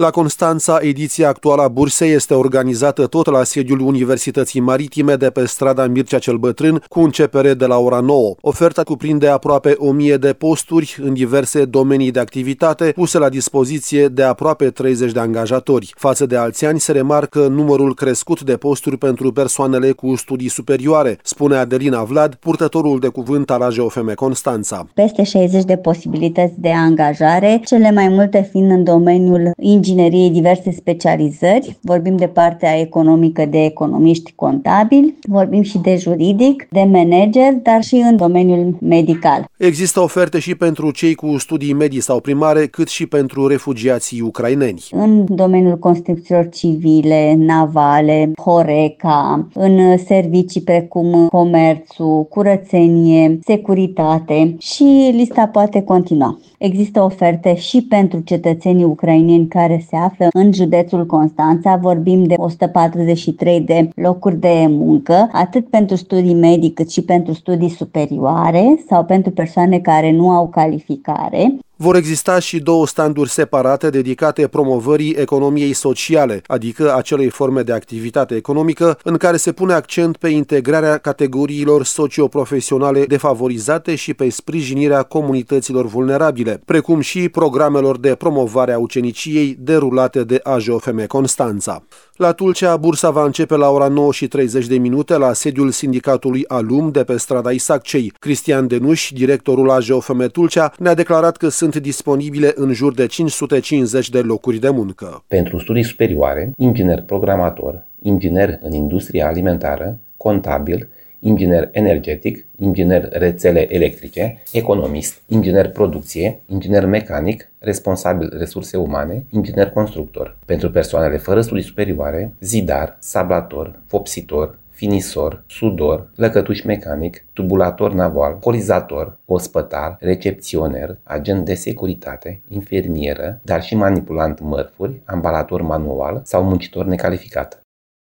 La Constanța, ediția actuală a bursei este organizată tot la sediul Universității Maritime de pe strada Mircea cel Bătrân, cu începere de la ora 9. Oferta cuprinde aproape 1000 de posturi în diverse domenii de activitate, puse la dispoziție de aproape 30 de angajatori. Față de alți ani se remarcă numărul crescut de posturi pentru persoanele cu studii superioare, spune Adelina Vlad, purtătorul de cuvânt al AJOFM Constanța. Peste 60 de posibilități de angajare, cele mai multe fiind în domeniul ingineriei, diverse specializări. Vorbim de partea economică, de economiști contabili, vorbim și de juridic, de manager, dar și în domeniul medical. Există oferte și pentru cei cu studii medii sau primare, cât și pentru refugiații ucraineni. În domeniul construcțiilor civile, navale, Horeca, în servicii precum comerțul, curățenie, securitate și lista poate continua. Există oferte și pentru cetățenii ucraineni care se află în județul Constanța. Vorbim de 143 de locuri de muncă, atât pentru studii medii cât și pentru studii superioare sau pentru persoane care nu au calificare. Vor exista și 2 standuri separate dedicate promovării economiei sociale, adică acelei forme de activitate economică în care se pune accent pe integrarea categoriilor socioprofesionale defavorizate și pe sprijinirea comunităților vulnerabile, precum și programelor de promovare a uceniciei derulate de AJOFM Constanța. La Tulcea, bursa va începe la ora 9:30 la sediul sindicatului Alum de pe strada Isaccei. Cristian Denuș, directorul AJOFM Tulcea, ne-a declarat că sunt disponibile în jur de 550 de locuri de muncă. Pentru studii superioare, inginer programator, inginer în industria alimentară, contabil, inginer energetic, inginer rețele electrice, economist, inginer producție, inginer mecanic, responsabil resurse umane, inginer constructor. Pentru persoanele fără studii superioare, zidar, sablator, vopsitor, finisor, sudor, lăcătuș mecanic, tubulator naval, colizator, ospătar, recepționer, agent de securitate, infirmieră, dar și manipulant mărfuri, ambalator manual sau muncitor necalificat.